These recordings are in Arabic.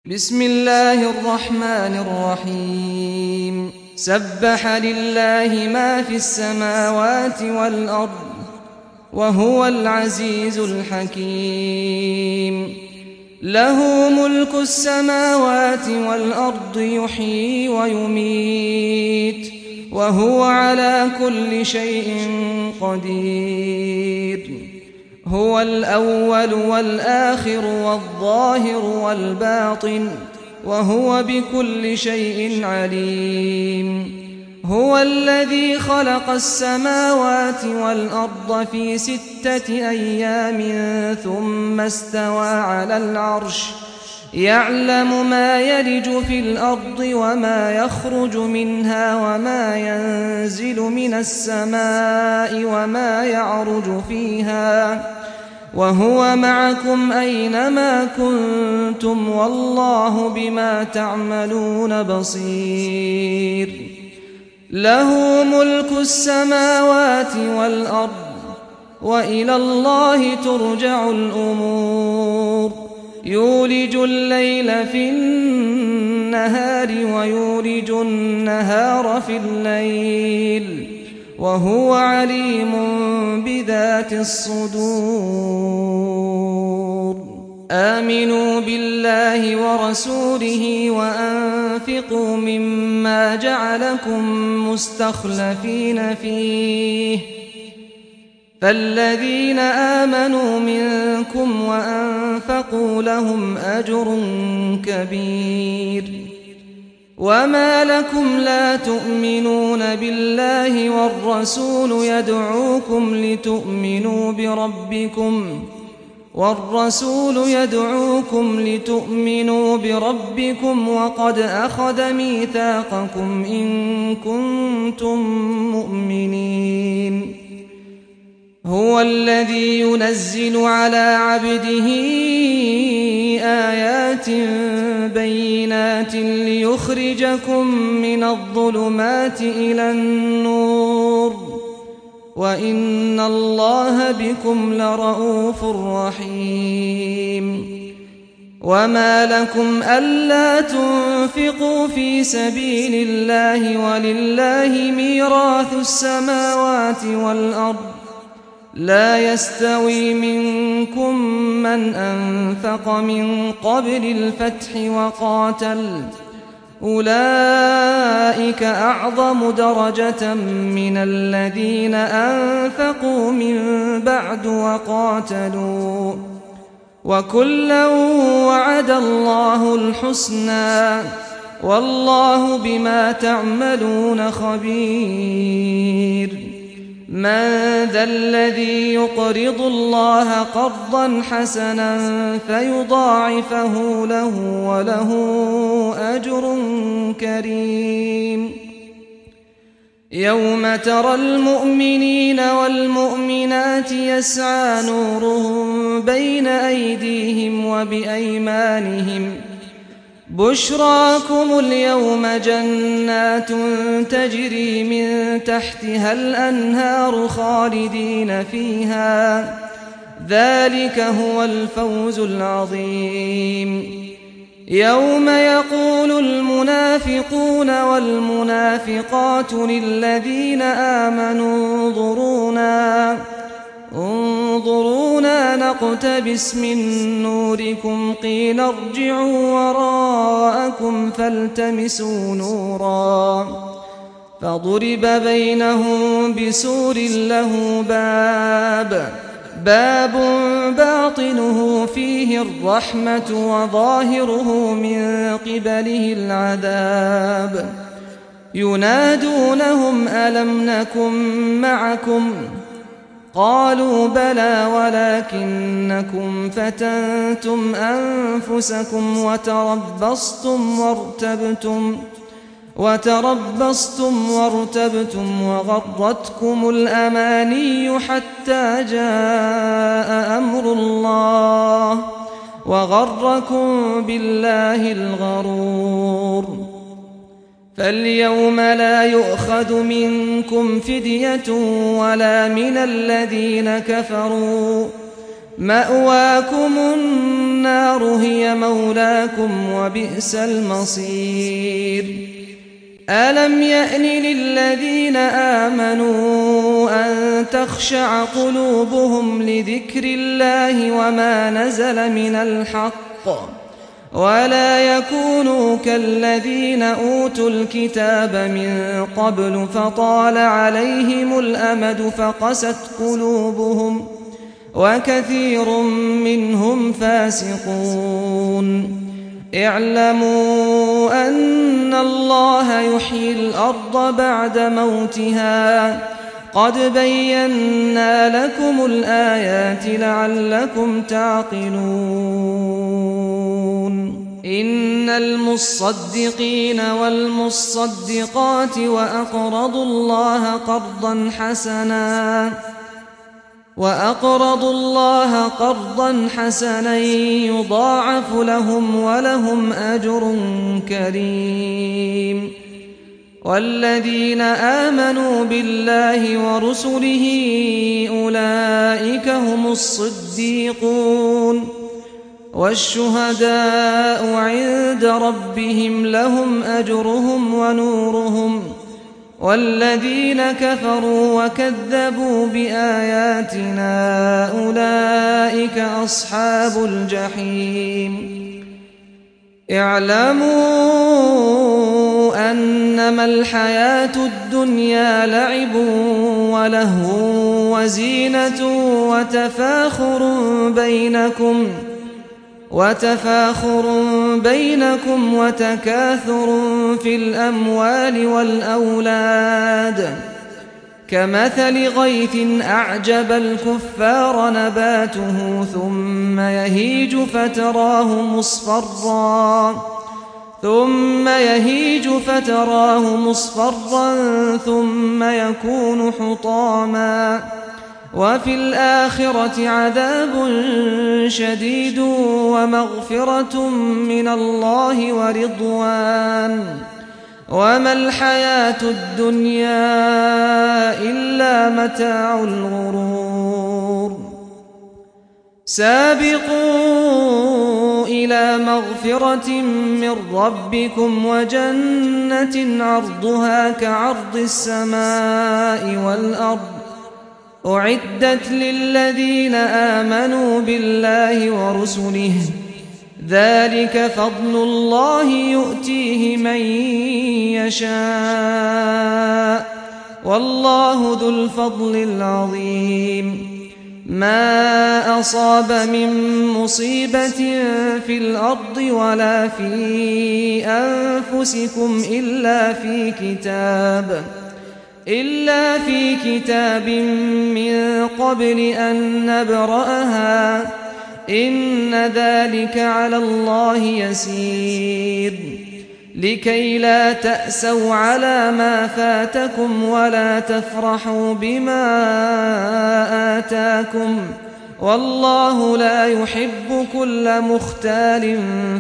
بسم الله الرحمن الرحيم سبح لله ما في السماوات والأرض وهو العزيز الحكيم له ملك السماوات والأرض يحيي ويميت وهو على كل شيء قدير هو الأول والآخر والظاهر والباطن وهو بكل شيء عليم هو الذي خلق السماوات والأرض في 6 أيام ثم استوى على العرش يعلم ما يلج في الأرض وما يخرج منها وما ينزل من السماء وما يعرج فيها وهو معكم أينما كنتم والله بما تعملون بصير له ملك السماوات والأرض وإلى الله ترجع الأمور يولج الليل في النهار ويولج النهار في الليل وهو عليم بذات الصدور آمنوا بالله ورسوله وأنفقوا مما جعلكم مستخلفين فيه فالذين آمنوا منكم وأنفقوا لهم أجر كبير وما لكم لا تؤمنون بالله والرسول يدعوكم لتؤمنوا بربكم وقد أخذ ميثاقكم إن كنتم مؤمنين هو الذي ينزل على عبده آيات بينات ليخرجكم من الظلمات إلى النور وإن الله بكم لرءوف رحيم وما لكم ألا تنفقوا في سبيل الله ولله ميراث السماوات والأرض لا يستوي منكم من أنفق من قبل الفتح وقاتل أولئك أعظم درجة من الذين أنفقوا من بعد وقاتلوا وكلا وعد الله الحسنى والله بما تعملون خبير من ذا الذي يقرض الله قرضا حسنا فيضاعفه له وله أجر كريم يوم ترى المؤمنين والمؤمنات يسعى نورهم بين أيديهم وبأيمانهم بشراكم اليوم جنات تجري من تحتها الأنهار خالدين فيها ذلك هو الفوز العظيم يوم يقول المنافقون والمنافقات للذين آمنوا انظرونا نقتبس من نوركم قيل ارجعوا وراءكم فالتمسوا نورا فضرب بينهم بسور له باب باطنه فيه الرحمة وظاهره من قبله العذاب ينادونهم ألم نكن معكم قالوا بلى ولكنكم فتنتم أنفسكم وتربصتم وارتبتم وغرتكم الأماني حتى جاء أمر الله وغركم بالله الغرور فاليوم لا يؤخذ منكم فدية ولا من الذين كفروا مأواكم النار هي مولاكم وبئس المصير ألم يأن للذين آمنوا أن تخشع قلوبهم لذكر الله وما نزل من الحق ولا يكونوا كالذين أوتوا الكتاب من قبل فطال عليهم الأمد فقست قلوبهم وكثير منهم فاسقون اعلموا أن الله يحيي الأرض بعد موتها قد بينا لكم الآيات لعلكم تعقلون إن المصدقين والمصدقات وأقرضوا الله قرضا حسنا يضاعف لهم ولهم أجر كريم والذين آمنوا بالله ورسله أولئك هم الصديقون والشهداء عند ربهم لهم أجرهم ونورهم والذين كفروا وكذبوا بآياتنا أولئك أصحاب الجحيم اعلموا أنما الحياة الدنيا لعب ولهو وزينة وتفاخر بينكم وتكاثر في الأموال والأولاد كمثل غيث أعجب الكفار نباته ثم يهيج فتراه مصفرا ثم يكون حطاما وفي الآخرة عذاب شديد ومغفرة من الله ورضوان وما الحياة الدنيا إلا متاع الغرور سابقوا إلى مغفرة من ربكم وجنة عرضها كعرض السماء والأرض أعدت للذين آمنوا بالله ورسله ذلك فضل الله يؤتيه من يشاء والله ذو الفضل العظيم ما أصاب من مصيبة في الأرض ولا في أنفسكم إلا في كتاب من قبل أن نبرأها إن ذلك على الله يسير لكي لا تأسوا على ما فاتكم ولا تفرحوا بما آتاكم والله لا يحب كل مختال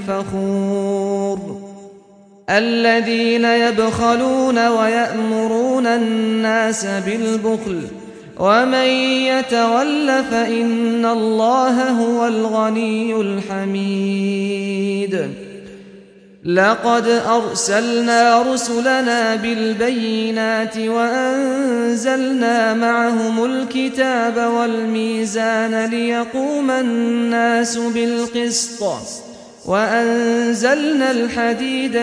فخور الذين يبخلون ويأمرون الناس بالبخل ومن يتول فإن الله هو الغني الحميد لقد أرسلنا رسلنا بالبينات وأنزلنا معهم الكتاب والميزان ليقوم الناس بالقسط وأنزلنا الحديد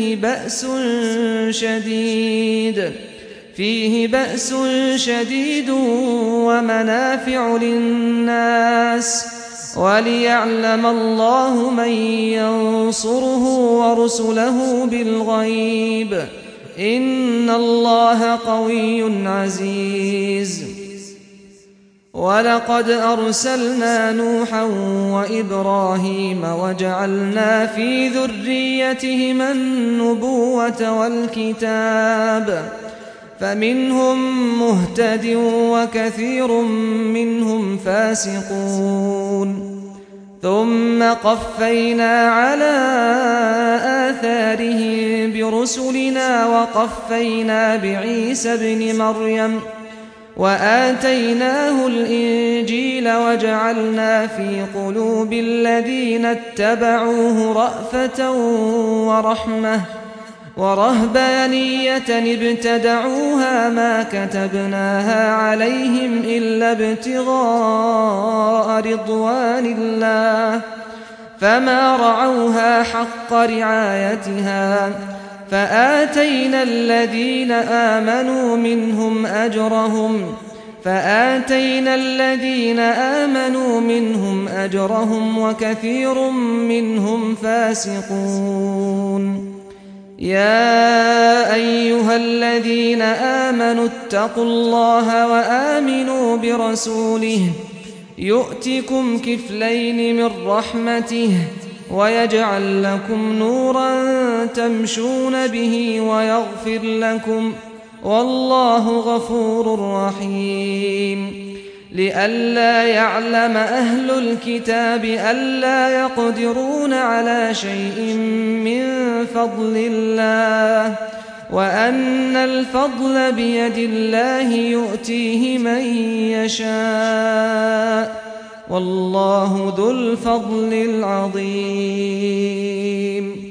فيه بأس شديد ومنافع للناس وليعلم الله من ينصره ورسله بالغيب إن الله قوي عزيز ولقد أرسلنا نوحا وإبراهيم وجعلنا في ذريتهما النبوة والكتاب فمنهم مهتد وكثير منهم فاسقون ثم قفينا على آثارهم برسلنا وقفينا بعيسى ابن مريم وآتيناه الإنجيل وجعلنا في قلوب الذين اتبعوه رأفة ورحمة ورهبانية ابتدعوها ما كتبناها عليهم إلا ابتغاء رضوان الله فما رعوها حق رعايتها فآتينا الذين آمنوا منهم أجرهم وكثير منهم فاسقون. يا أيها الذين آمنوا اتقوا الله وآمنوا برسوله يؤتكم كفلين من رحمته ويجعل لكم نورا تمشون به ويغفر لكم والله غفور رحيم. لئلا يعلم أهل الكتاب ألا يقدرون على شيء من فضل الله وأن الفضل بيد الله يؤتيه من يشاء والله ذو الفضل العظيم.